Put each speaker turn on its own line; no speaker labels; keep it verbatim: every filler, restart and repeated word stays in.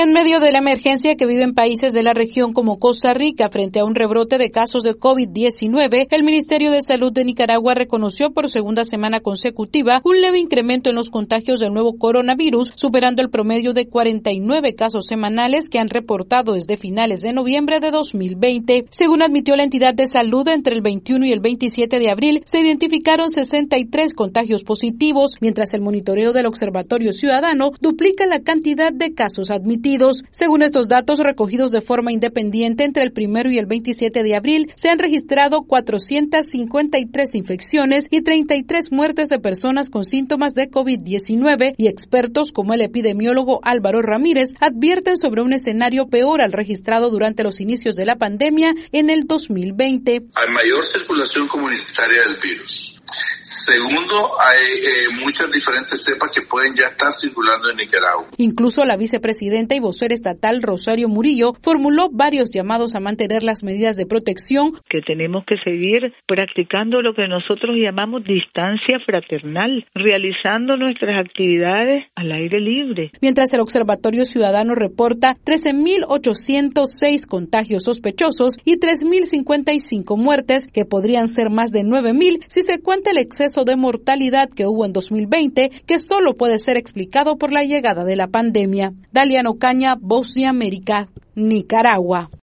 En medio de la emergencia que viven países de la región como Costa Rica frente a un rebrote de casos de COVID diecinueve, el Ministerio de Salud de Nicaragua reconoció por segunda semana consecutiva un leve incremento en los contagios del nuevo coronavirus, superando el promedio de cuarenta y nueve casos semanales que han reportado desde finales de noviembre de dos mil veinte. Según admitió la entidad de salud, entre el veintiuno y el veintisiete de abril se identificaron sesenta y tres contagios positivos, mientras el monitoreo del Observatorio Ciudadano duplica la cantidad de casos admitidos. Según estos datos recogidos de forma independiente entre el primero y el veintisiete de abril, se han registrado cuatrocientas cincuenta y tres infecciones y treinta y tres muertes de personas con síntomas de COVID diecinueve, y expertos como el epidemiólogo Álvaro Ramírez advierten sobre un escenario peor al registrado durante los inicios de la pandemia en el dos mil veinte.
Hay mayor circulación comunitaria del virus. Segundo, hay eh, muchas diferentes cepas que pueden ya estar circulando en Nicaragua.
Incluso la vicepresidenta y vocera estatal Rosario Murillo formuló varios llamados a mantener las medidas de protección.
Que tenemos que seguir practicando lo que nosotros llamamos distancia fraternal, realizando nuestras actividades al aire libre.
Mientras el Observatorio Ciudadano reporta trece mil ochocientos seis contagios sospechosos y tres mil cincuenta y cinco muertes, que podrían ser más de nueve mil si se cuenta el exceso de mortalidad que hubo en dos mil veinte, que solo puede ser explicado por la llegada de la pandemia. Daliano Caña, Voz de América, Nicaragua.